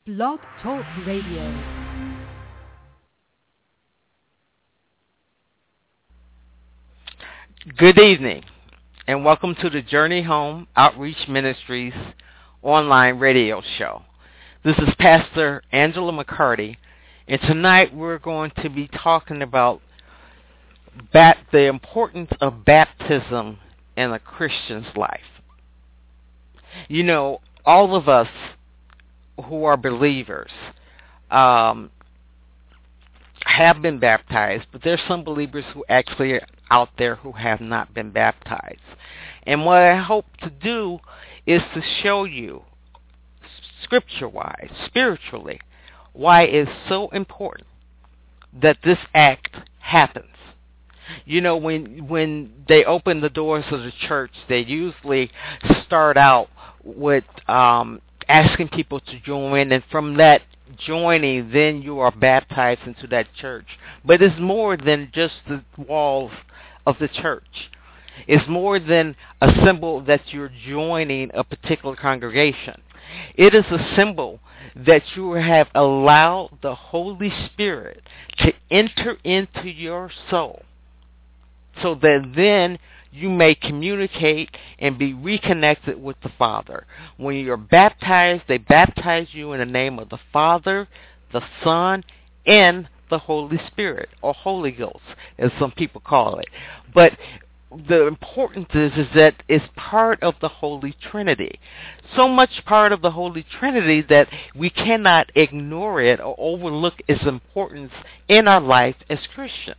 Blog Talk Radio. Good evening, and welcome to the Journey Home Outreach Ministries online radio show. This is Pastor Angela McCarty, and tonight we're going to be talking about the importance of baptism in a Christian's life. You know, all of us who are believers have been baptized, but there's some believers who actually are out there who have not been baptized. And what I hope to do is to show you, scripture-wise, spiritually, why it's so important that this act happens. You know, when they open the doors of the church, they usually start out with asking people to join, and from that joining, then you are baptized into that church. But it's more than just the walls of the church. It's more than a symbol that you're joining a particular congregation. It is a symbol that you have allowed the Holy Spirit to enter into your soul, so that then you may communicate and be reconnected with the Father. When you're baptized, they baptize you in the name of the Father, the Son, and the Holy Spirit, or Holy Ghost, as some people call it. But the importance is that it's part of the Holy Trinity. So much part of the Holy Trinity that we cannot ignore it or overlook its importance in our life as Christians.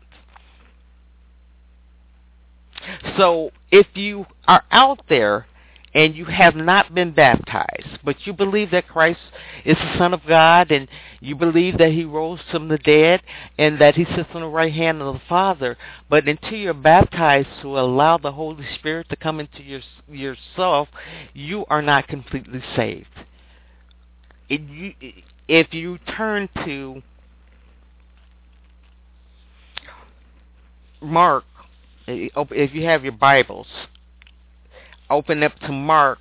So if you are out there and you have not been baptized, but you believe that Christ is the Son of God, and you believe that He rose from the dead and that He sits on the right hand of the Father, but until you're baptized to allow the Holy Spirit to come into yourself, you are not completely saved. If you turn to Mark, if you have your Bibles, open up to Mark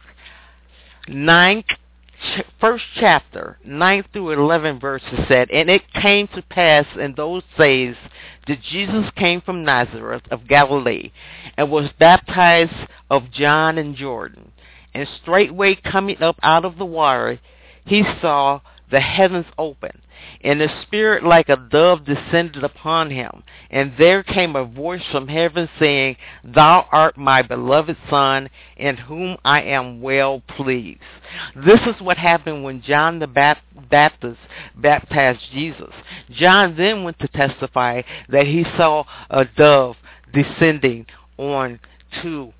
9, first chapter, 9 through 11 verses said, "And it came to pass in those days that Jesus came from Nazareth of Galilee, and was baptized of John in Jordan. And straightway coming up out of the water, he saw the heavens open, and the Spirit like a dove descended upon him. And there came a voice from heaven saying, Thou art my beloved Son, in whom I am well pleased." This is what happened when John the Baptist baptized Jesus. John then went to testify that he saw a dove descending onto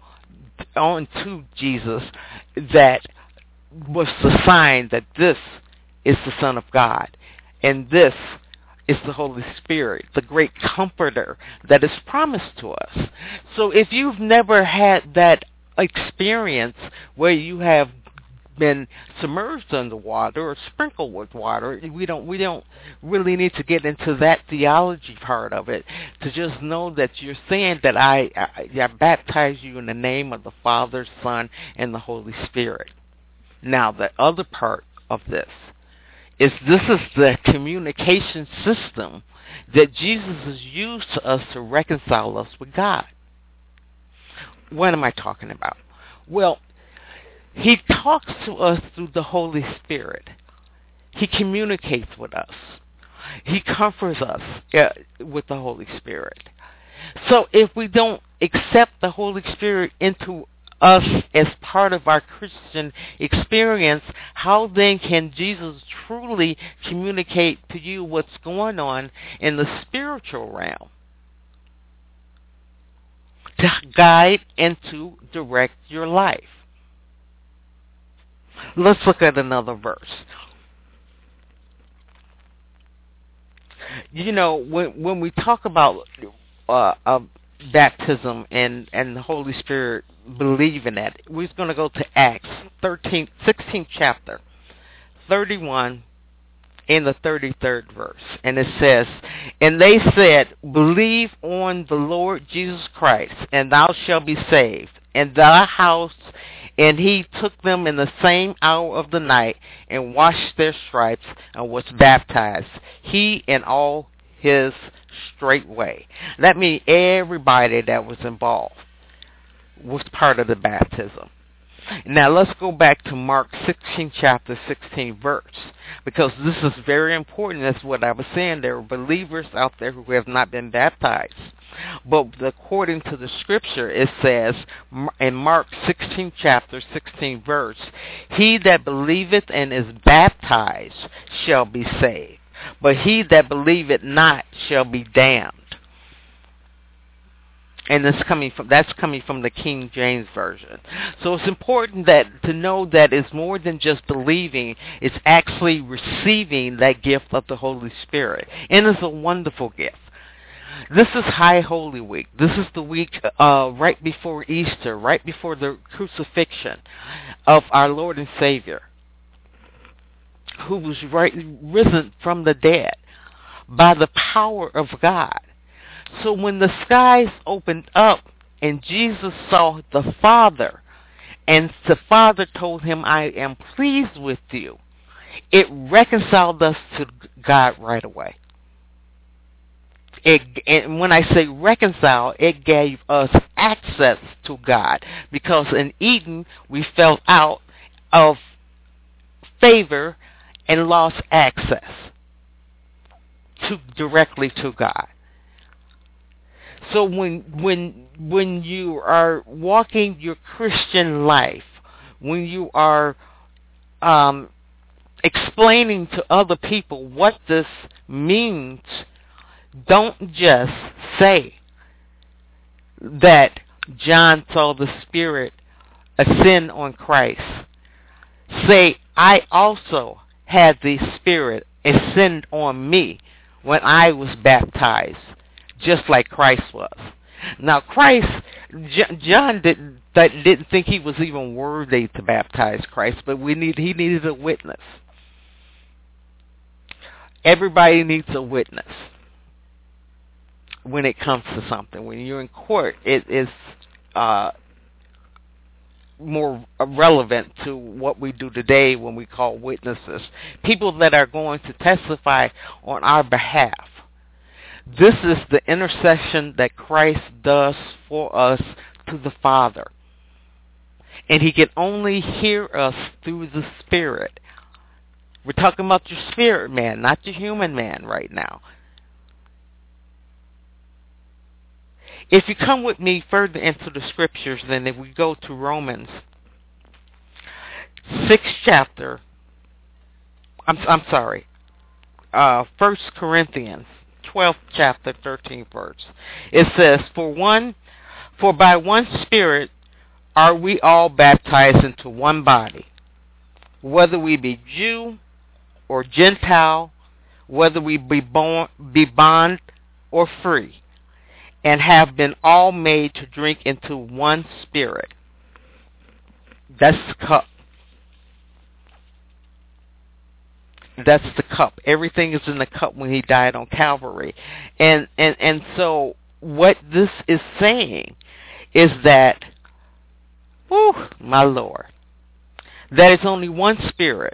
Jesus, that was the sign that this is the Son of God. And this is the Holy Spirit, the great comforter that is promised to us. So if you've never had that experience where you have been submerged under water or sprinkled with water, we don't really need to get into that theology part of it, to just know that you're saying that I baptize you in the name of the Father, Son, and the Holy Spirit. Now, the other part of this is the communication system that Jesus has used to us to reconcile us with God. What am I talking about? Well, He talks to us through the Holy Spirit. He communicates with us. He comforts us with the Holy Spirit. So if we don't accept the Holy Spirit into us as part of our Christian experience, how then can Jesus truly communicate to you what's going on in the spiritual realm, to guide and to direct your life? Let's look at another verse. You know, when we talk about baptism and the Holy Spirit believing that, we're going to go to Acts 16th chapter, 31 in the 33rd verse. And it says, "And they said, Believe on the Lord Jesus Christ, and thou shalt be saved, and thy house. And he took them in the same hour of the night and washed their stripes and was baptized, he and all his straightway. That means everybody that was involved was part of the baptism. Now let's go back to Mark 16, chapter 16 verse, because this is very important. That's what I was saying. There are believers out there who have not been baptized. But according to the scripture, it says in Mark 16, chapter 16 verse, he that believeth and is baptized shall be saved, but he that believeth not shall be damned. And that's coming from the King James Version. So it's important to know that it's more than just believing. It's actually receiving that gift of the Holy Spirit. And it's a wonderful gift. This is High Holy Week. This is the week right before Easter, right before the crucifixion of our Lord and Savior, who was risen from the dead by the power of God. So when the skies opened up and Jesus saw the Father, and the Father told him, I am pleased with you, it reconciled us to God right away. And when I say reconcile, it gave us access to God, because in Eden we fell out of favor and lost access directly to God. So when you are walking your Christian life, when you are explaining to other people what this means, don't just say that John saw the Spirit ascend on Christ. Say, I also had the Spirit ascend on me when I was baptized, just like Christ was. Now, John didn't think he was even worthy to baptize Christ, but he needed a witness. Everybody needs a witness when it comes to something. When you're in court, it is more relevant to what we do today when we call witnesses. People that are going to testify on our behalf. This is the intercession that Christ does for us to the Father. And he can only hear us through the Spirit. We're talking about your spirit man, not your human man right now. If you come with me further into the scriptures, then if we go to Romans 6th chapter, 1 Corinthians 12th chapter, 13th verse. It says, For by one Spirit are we all baptized into one body, whether we be Jew or Gentile, whether we be bond or free, and have been all made to drink into one Spirit. That's the cup. That's the cup. Everything is in the cup when he died on Calvary. And so what this is saying is that, my Lord, that it's only one Spirit.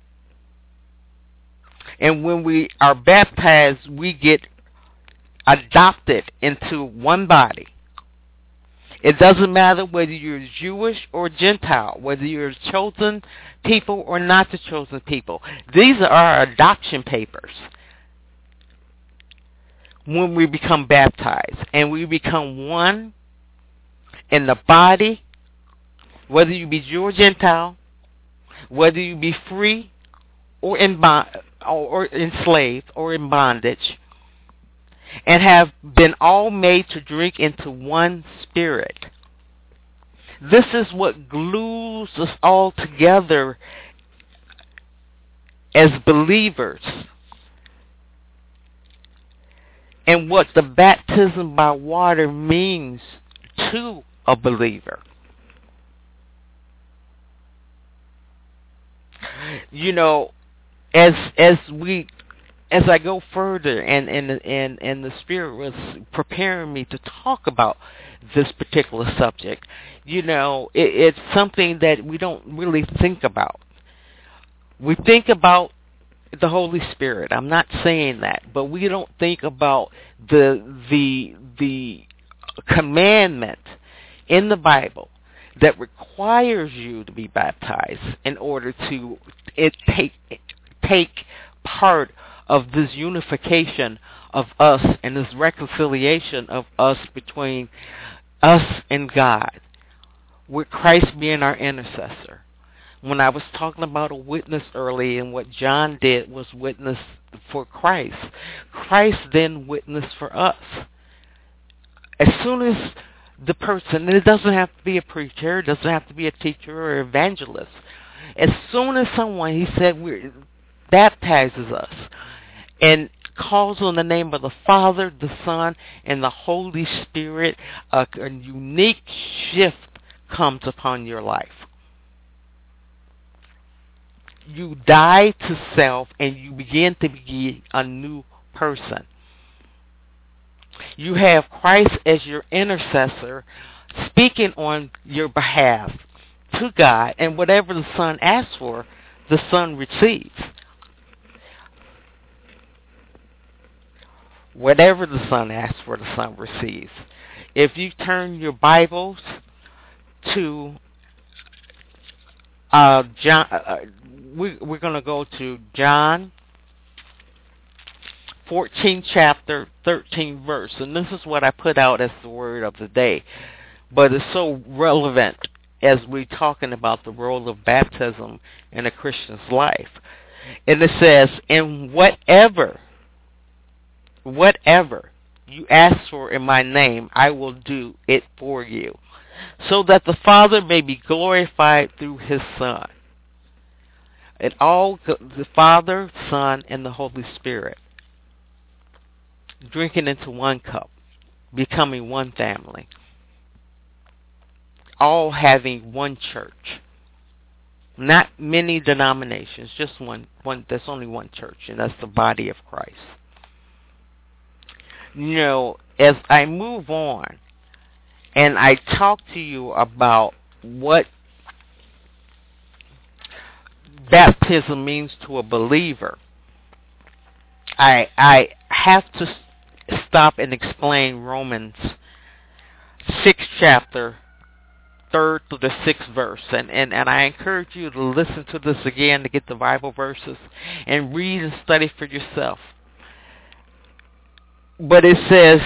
And when we are baptized, we get adopted into one body. It doesn't matter whether you're Jewish or Gentile, whether you're chosen people or not the chosen people. These are our adoption papers when we become baptized. And we become one in the body, whether you be Jew or Gentile, whether you be free or or enslaved or in bondage, and have been all made to drink into one Spirit. This is what glues us all together as believers, and what the baptism by water means to a believer. You know, as we as I go further, and the Spirit was preparing me to talk about this particular subject, it's something that we don't really think about. We think about the Holy Spirit. I'm not saying that, but we don't think about the commandment in the Bible that requires you to be baptized in order to take part of this unification of us and this reconciliation of us between us and God, with Christ being our intercessor. When I was talking about a witness early, and what John did was witness for Christ, Christ then witnessed for us. As soon as the person, and it doesn't have to be a preacher, it doesn't have to be a teacher or evangelist, as soon as someone, he said, baptizes us and calls on the name of the Father, the Son, and the Holy Spirit, a unique shift comes upon your life. You die to self and you begin to be a new person. You have Christ as your intercessor, speaking on your behalf to God, and whatever the Son asks for, the Son receives. Whatever the Son asks for, the Son receives. If you turn your Bibles to John, we're going to go to John 14 chapter 13 verse, and this is what I put out as the word of the day, but it's so relevant as we're talking about the role of baptism in a Christian's life. And it says, and whatever you ask for in my name, I will do it for you, so that the Father may be glorified through his Son. And all, the Father, Son, and the Holy Spirit, drinking into one cup, becoming one family, all having one church. Not many denominations, just one. There's only one church, and that's the body of Christ. As I move on, and I talk to you about what baptism means to a believer, I have to stop and explain Romans 6 chapter 3rd to the 6th verse, and I encourage you to listen to this again to get the Bible verses and read and study for yourself. But it says,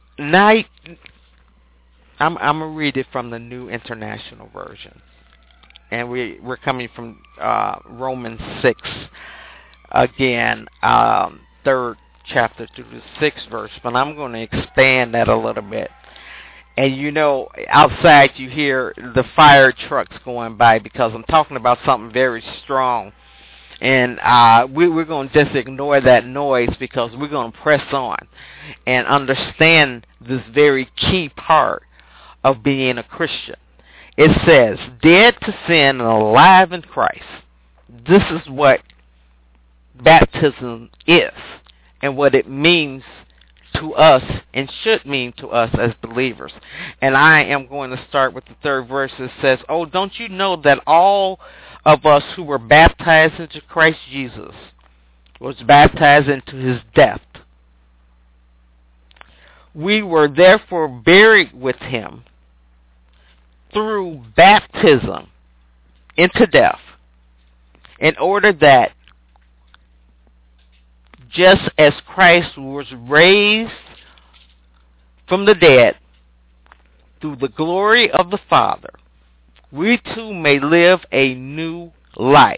I'm going to read it from the New International Version, and we're coming from Romans 6 again, 3rd chapter through the 6th verse, but I'm going to expand that a little bit. And outside you hear the fire trucks going by because I'm talking about something very strong. And we're going to just ignore that noise because we're going to press on and understand this very key part of being a Christian. It says, dead to sin and alive in Christ. This is what baptism is and what it means to us and should mean to us as believers. And I am going to start with the 3rd verse. It says, oh, don't you know that all of us who were baptized into Christ Jesus was baptized into his death? We were therefore buried with him through baptism into death, in order that just as Christ was raised from the dead through the glory of the Father, we too may live a new life.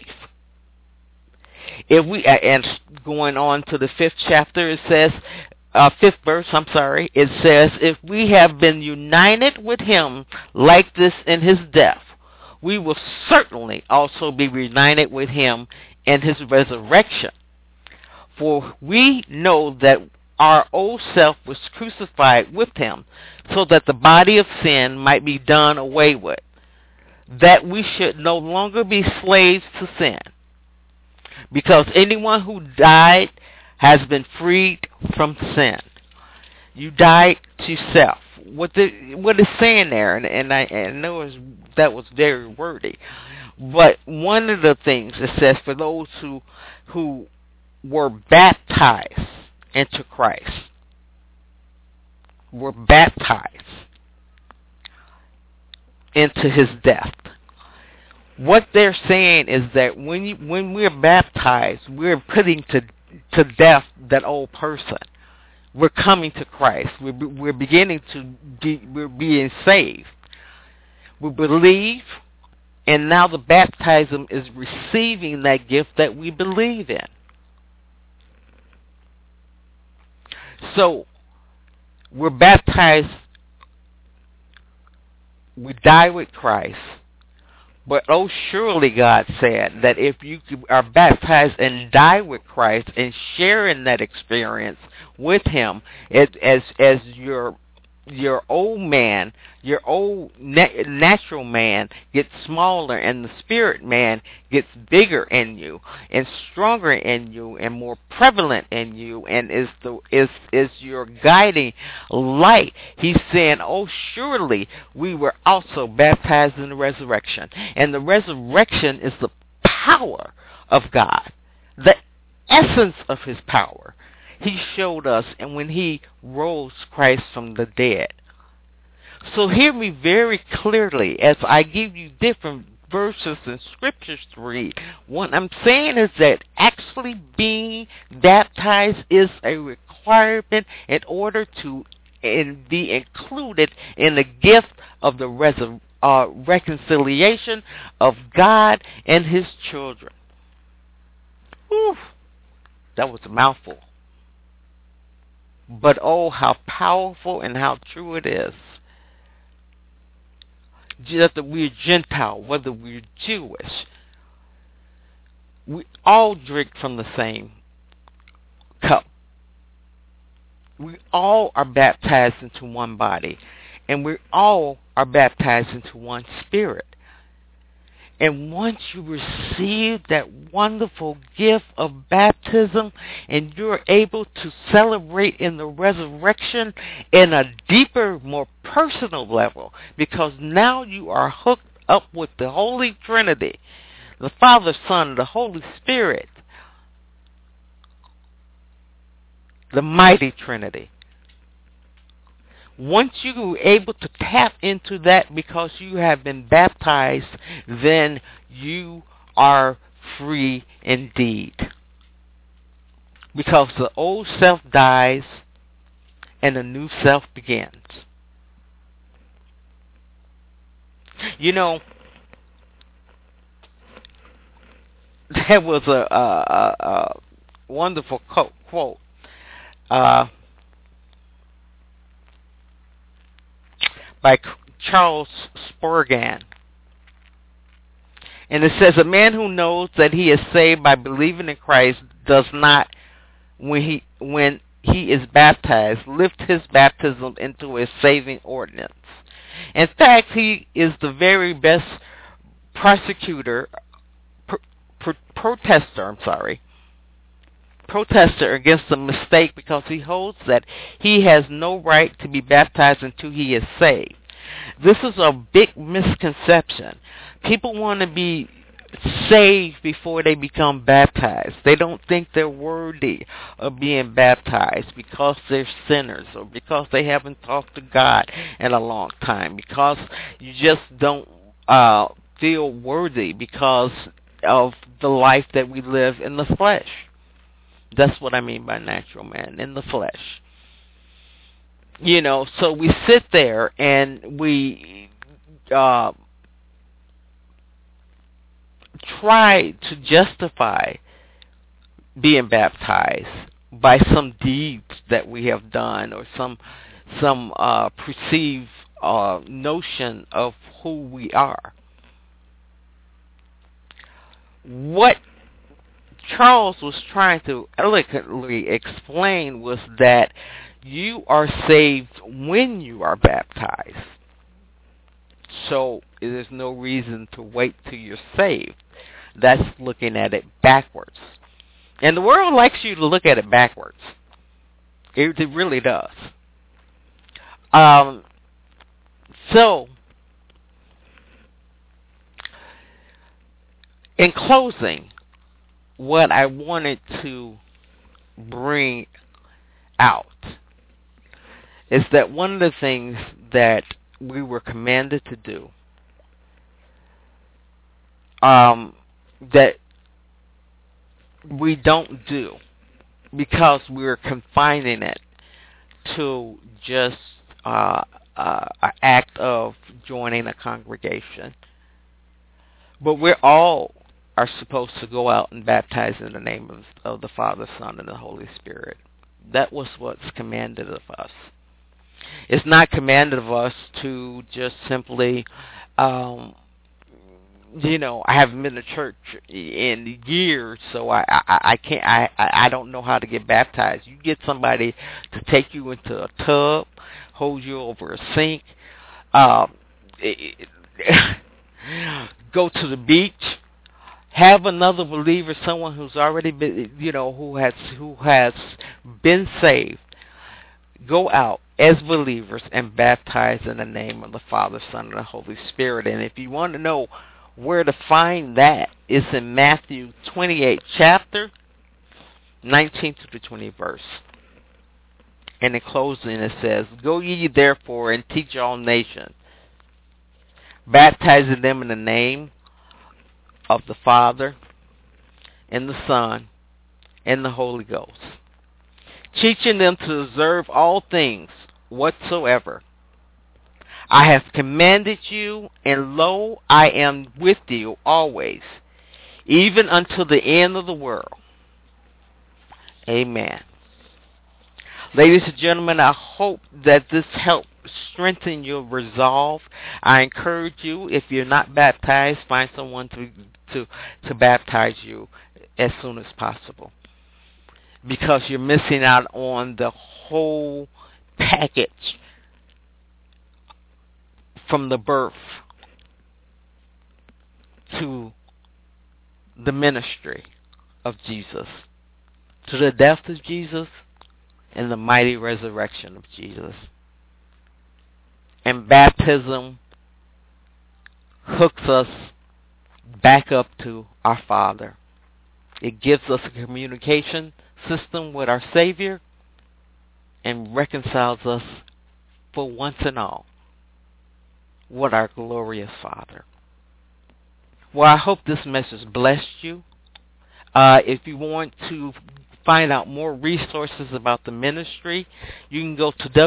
And going on to the 5th chapter, it says, 5th verse, it says, if we have been united with him like this in his death, we will certainly also be united with him in his resurrection. For we know that our old self was crucified with him, so that the body of sin might be done away with, that we should no longer be slaves to sin. Because anyone who died has been freed from sin. You died to self. What it's saying there, and I know that was very wordy, but one of the things it says for those who were baptized into Christ, were baptized into his death. What they're saying is that when we're baptized, we're putting to death that old person. We're coming to Christ. We're beginning we're being saved. We believe, and now the baptism is receiving that gift that we believe in. So, we're baptized, we die with Christ, but oh surely God said that if you are baptized and die with Christ and share in that experience with him as your old man, your old natural man gets smaller and the spirit man gets bigger in you and stronger in you and more prevalent in you and is your guiding light. He's saying, oh, surely we were also baptized in the resurrection. And the resurrection is the power of God, the essence of his power. He showed us, and when he rose Christ from the dead. So hear me very clearly as I give you different verses and scriptures to read. What I'm saying is that actually being baptized is a requirement in order to be included in the gift of the reconciliation of God and his children. Whew, that was a mouthful. But oh, how powerful and how true it is. Whether we're Gentile, whether we're Jewish, we all drink from the same cup. We all are baptized into one body, and we all are baptized into one spirit. And once you receive that wonderful gift of baptism and you're able to celebrate in the resurrection in a deeper, more personal level, because now you are hooked up with the Holy Trinity, the Father, Son, the Holy Spirit, the mighty Trinity. Once you are able to tap into that because you have been baptized, then you are free indeed. Because the old self dies and the new self begins. You know, there was a wonderful quote. By Charles Spurgeon. And it says, a man who knows that he is saved by believing in Christ does not, when he is baptized, lift his baptism into a saving ordinance. In fact, he is the very best protester against the mistake, because he holds that he has no right to be baptized until he is saved. This is a big misconception. People want to be saved before they become baptized. They don't think they're worthy of being baptized because they're sinners or because they haven't talked to God in a long time, because you just don't feel worthy because of the life that we live in the flesh. That's what I mean by natural man, in the flesh. You know, so we sit there and we try to justify being baptized by some deeds that we have done or some perceived notion of who we are. What Charles was trying to eloquently explain was that you are saved when you are baptized. So there's no reason to wait till you're saved. That's looking at it backwards. And the world likes you to look at it backwards. It really does. So, in closing, what I wanted to bring out is that one of the things that we were commanded to do, that we don't do because we're confining it to just an act of joining a congregation. But we all are supposed to go out and baptize in the name of the Father, Son, and the Holy Spirit. That was what's commanded of us. It's not commanded of us to just simply, I haven't been to church in years, so I can't. I don't know how to get baptized. You get somebody to take you into a tub, hold you over a sink, go to the beach, have another believer, someone who's already been, who has been saved, go out as believers and baptize in the name of the Father, Son, and the Holy Spirit. And if you want to know where to find that, it's in Matthew 28 chapter, 19 to the 20th verse. And in closing it says, "Go ye therefore and teach all nations, baptizing them in the name of the Father, and the Son, and the Holy Ghost, teaching them to observe all things whatsoever I have commanded you, and lo, I am with you always, even until the end of the world." Amen. Ladies and gentlemen, I hope that this helped strengthen your resolve. I encourage you, if you're not baptized, find someone to baptize you as soon as possible, because you're missing out on the whole package from the birth to the ministry of Jesus, to the death of Jesus, and the mighty resurrection of Jesus. And baptism hooks us back up to our Father. It gives us a communication system with our Savior and reconciles us for once and all with our glorious Father. Well, I hope this message blessed you. If you want to find out more resources about the ministry, you can go to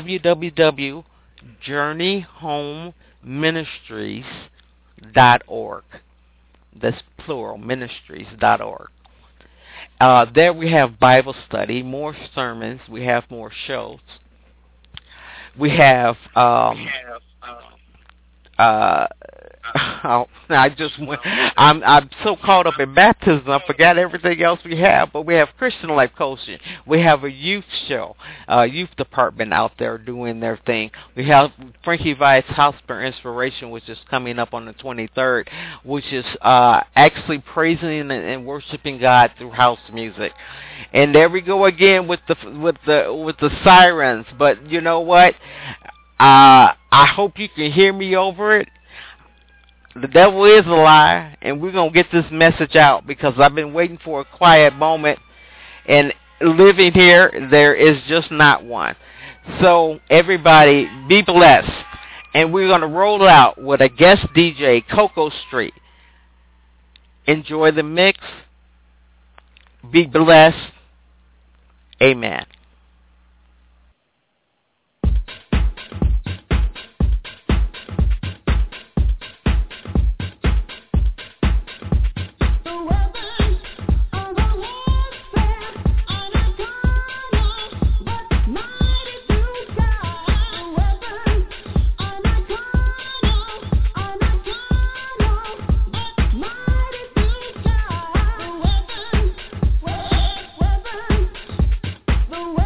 www.journeyhomeministries.org. That's plural, ministries.org. There we have Bible study, more sermons, we have more shows. We have I'm so caught up in baptism, I forgot everything else we have. But we have Christian life coaching. We have a youth show, youth department out there doing their thing. We have Frankie Vice's House for Inspiration, which is coming up on the 23rd, which is actually praising and worshiping God through house music. And there we go again with the sirens. But you know what? I hope you can hear me over it. The devil is a lie, and we're going to get this message out, because I've been waiting for a quiet moment, and living here, there is just not one. So, everybody, be blessed. And we're going to roll out with a guest DJ, Coco Street. Enjoy the mix. Be blessed. Amen. The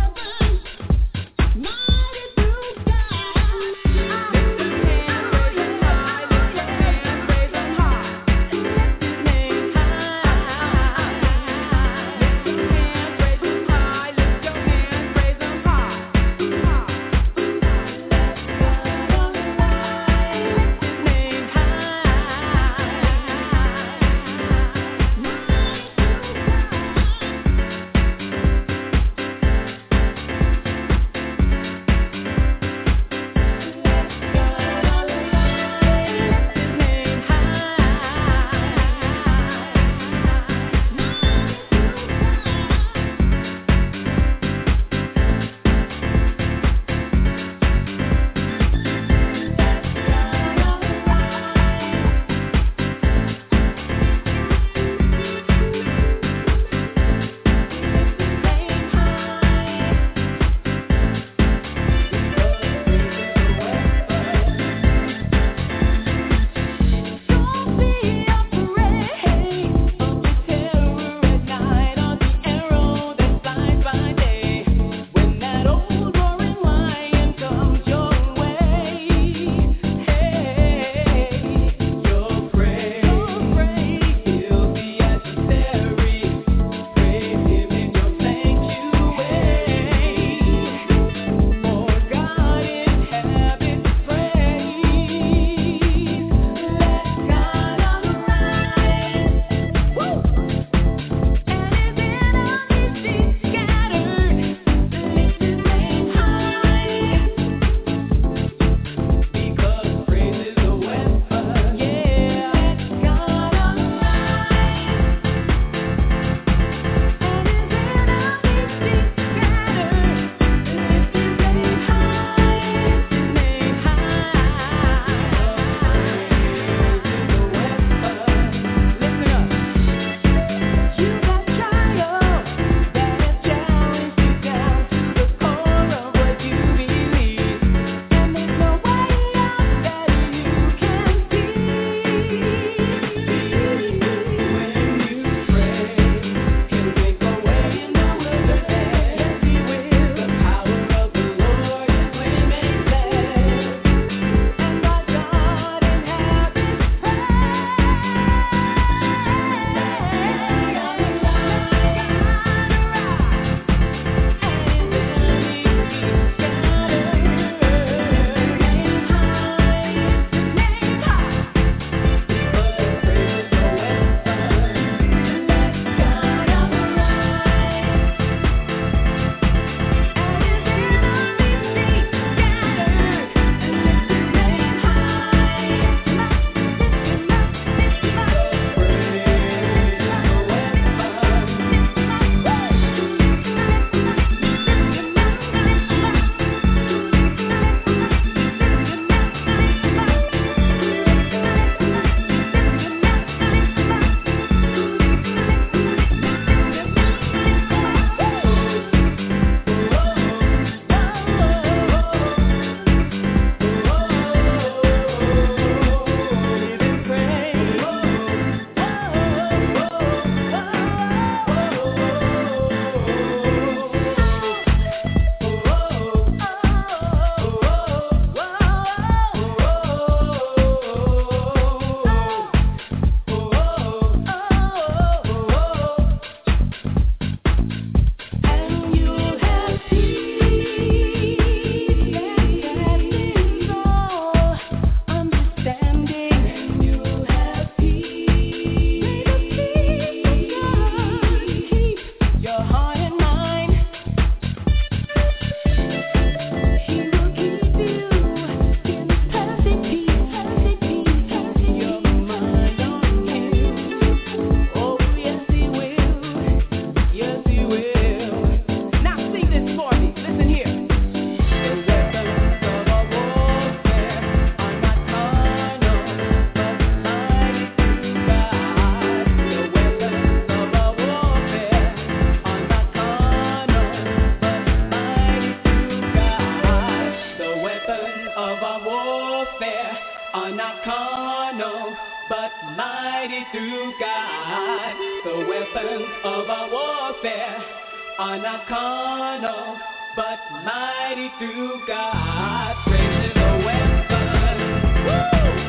mighty through God. The weapons of our warfare are not carnal, but mighty through God. Praise is a weapon. Woo!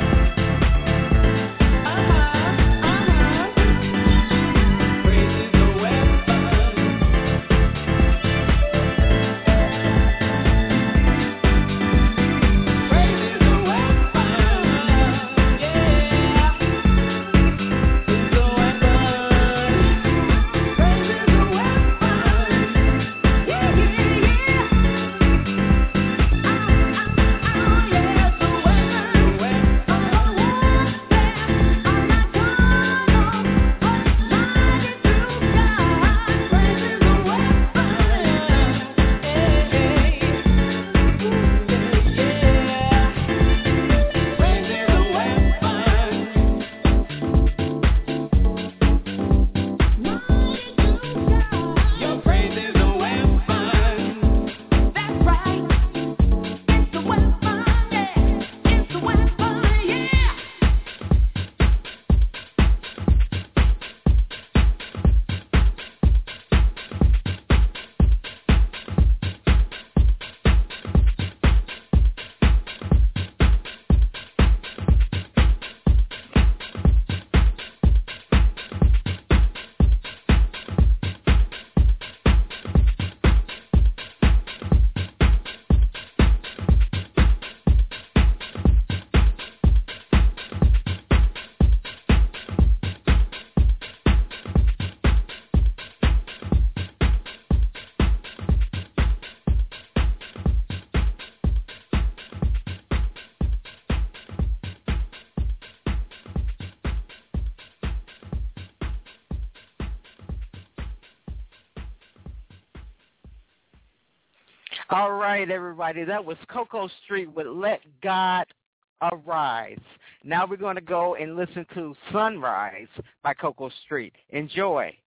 All right, everybody, that was Coco Street with Let God Arise. Now we're going to go and listen to Sunrise by Coco Street. Enjoy.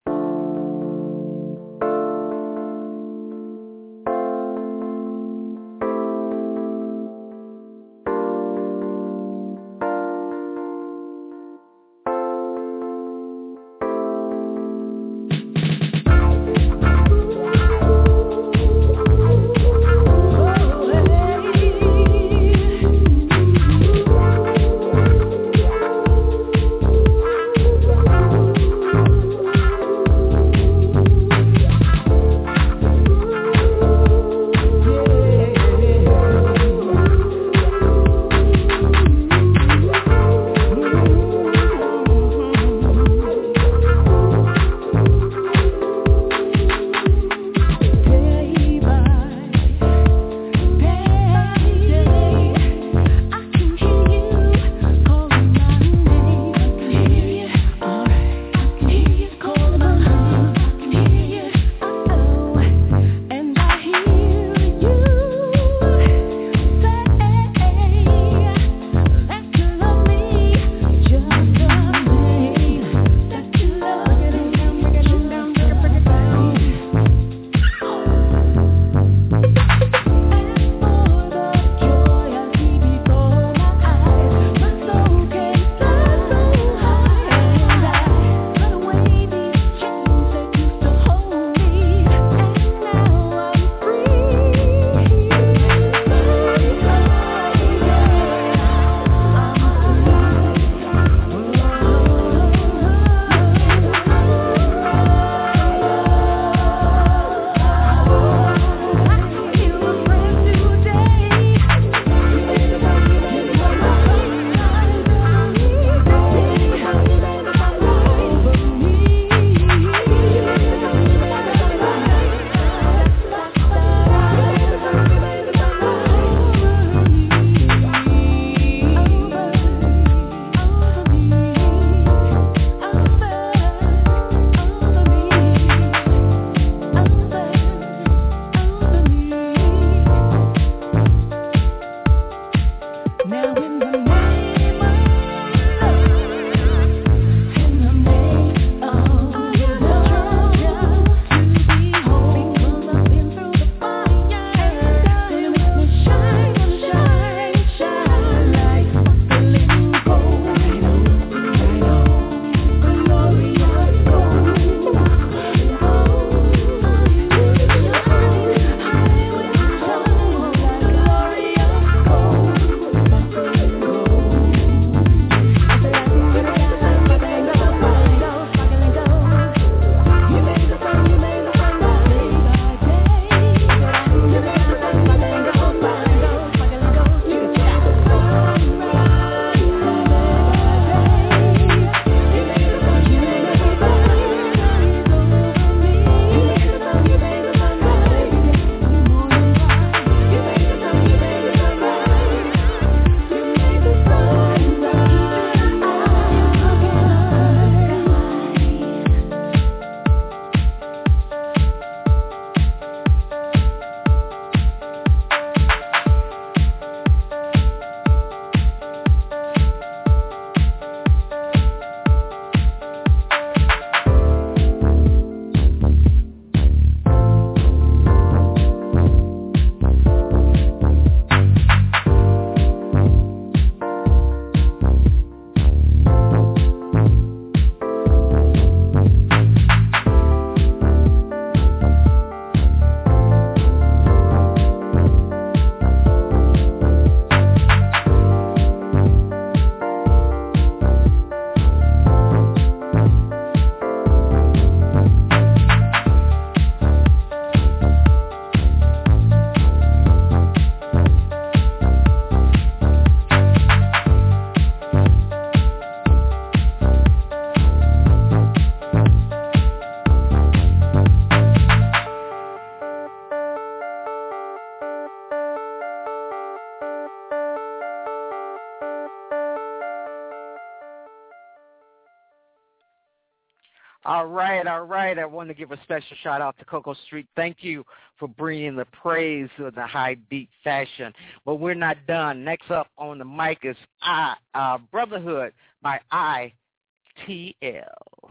All right. I want to give a special shout out to Coco Street. Thank you for bringing the praise in the high beat fashion. But we're not done. Next up on the mic is Brotherhood by ITL.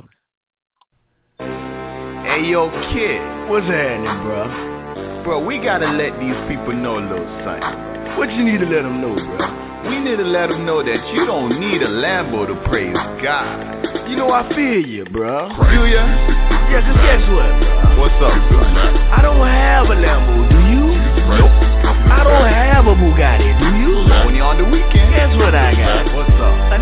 Hey, yo, kid. What's happening, bro? Bro, we got to let these people know a little something. What you need to let them know, bro? We need to let them know that you don't need a Lambo to praise God. You know, I feel you, bro. Do ya? Yeah, cause guess what, bro? What's up, son? I don't have a Lambo, do you? Nope. I don't have a Bugatti, do you? When you're on the weekend. Guess what I got? What's up? A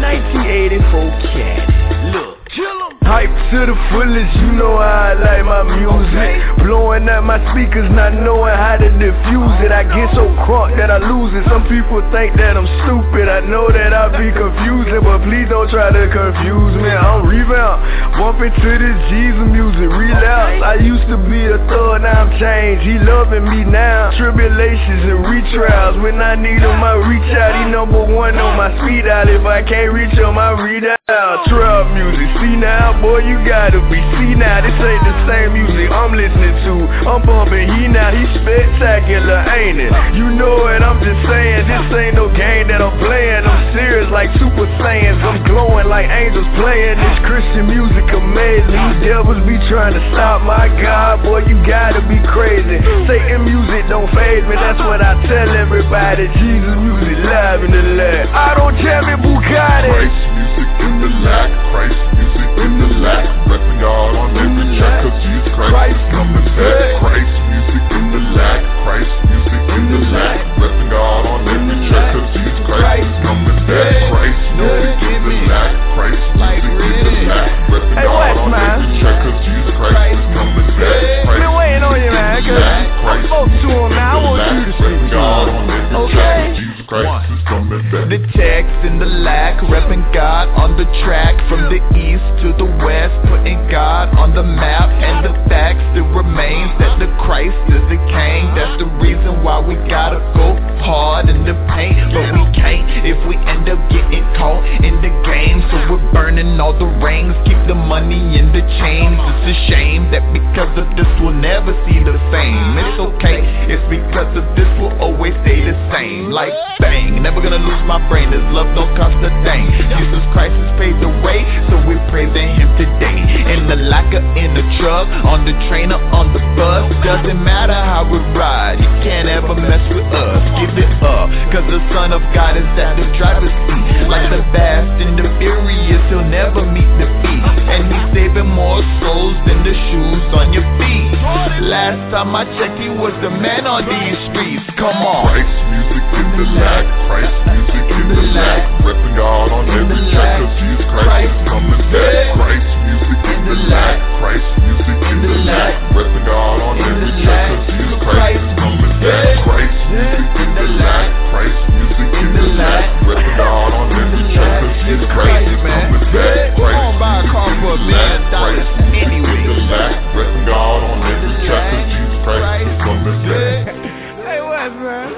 1984 Caddy. Look. Hype to the fullest, you know how I like my music. Blowing out my speakers, not knowing how to diffuse it. I get so crunk that I lose it. Some people think that I'm stupid. I know that I be confusing, but please don't try to confuse me. I'm rebound, bumping to this Jesus music. Relapse, I used to be a thug, now I'm changed. He loving me now. Tribulations and retrials. When I need him, I reach out. He number one on my speed out. If I can't reach him, I read out. Trap music, see now, boy, you gotta be. See now, this ain't the same music I'm listening to. I'm bumping, he's spectacular, ain't it? You know it, I'm just saying, this ain't no game that I'm playing. I'm serious like Super Saiyans. I'm glowing like angels playing. This Christian music amazing. These devils be trying to stop my God, boy, you gotta be crazy. Satan music don't faze me, that's what I tell everybody. Jesus music live in the lab. I don't jam it Bugatti. Christ music in the lab, Christ music in the lab. Repping God on every track, cause Jesus Christ is coming back. Christ music in the lab, Christ music in the lab. Repping God on every track, cause Jesus Christ is coming back. Christ music in the lab, Christ music in the lab. Repping God on every track, cause Jesus Christ is coming back. Been waiting on you, man, cause I spoke to him, man. I want you to speak to him. Okay? Christ is coming back. The text in the lack, repping God on the track. From the east to the west, putting God on the map. And the fact still remains that the Christ is the king. That's the reason why we gotta go hard in the paint. But we can't if we end up getting caught in the game. So we're burning all the rings, keep the money in the chains. It's a shame that because of this we'll never see the same. It's okay, it's because of this we'll always stay the same. Like bang, never gonna lose my brain. This love don't cost a thing. Jesus Christ has paved the way, so we're praising him today. In the locker, in the truck, on the train or on the bus. Doesn't matter how we ride, you can't ever mess with us. Give it up, cause the Son of God is at the driver's seat. Like the Fast and the Furious, he'll never meet defeat. And he's saving more souls than the shoes on your feet. Last time I checked, he was the man on these streets. Come on. Christ music in the lab, Christ music in the lab. Repping God on every track, cause Jesus Christ is coming back. Christ music in the lab, Christ music in the lab. Repping God on every track, cause Jesus Christ is coming back. Christ music in the lab, Christ music in the lab. Repping God on every track, cause Jesus Christ is coming back. Christ music in the lab, Christ music in the lab. Repping God on every track, cause Jesus Christ is coming back. Hey, Wes, man.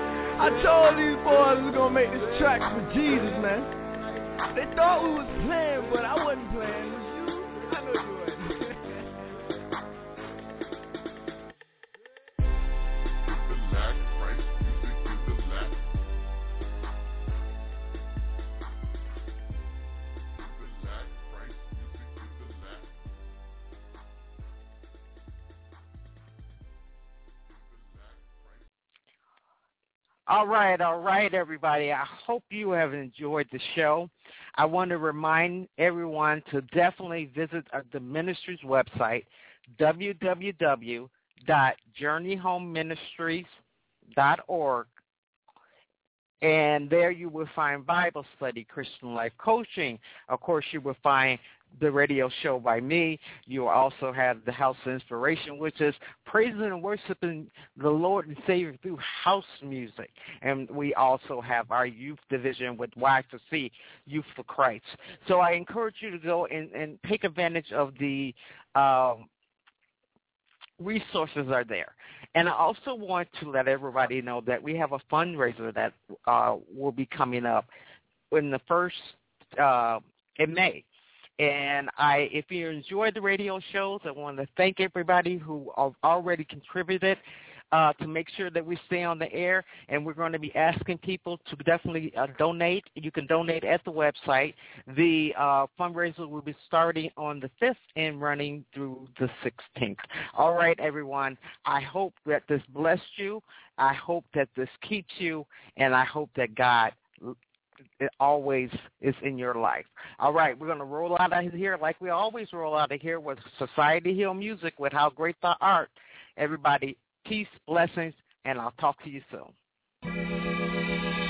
I told these boys we was gonna make this track for Jesus, man. They thought we was playing, but I wasn't playing. It was you. I know you wasn't. All right, everybody. I hope you have enjoyed the show. I want to remind everyone to definitely visit the ministry's website, www.journeyhomeministries.org. And there you will find Bible study, Christian life coaching. Of course, you will find the radio show by me. You also have the House of Inspiration, which is praising and worshiping the Lord and Savior through house music. And we also have our youth division with Y4C, Youth for Christ. So I encourage you to go and take advantage of the resources are there. And I also want to let everybody know that we have a fundraiser that will be coming up in the first in May. And if you enjoyed the radio shows, I want to thank everybody who have already contributed to make sure that we stay on the air. And we're going to be asking people to definitely donate. You can donate at the website. The fundraiser will be starting on the 5th and running through the 16th. All right, everyone. I hope that this blessed you. I hope that this keeps you. And I hope that God it always is in your life. All right, we're going to roll out of here like we always roll out of here with Society Hill Music with How Great Thou Art. Everybody, peace, blessings, and I'll talk to you soon.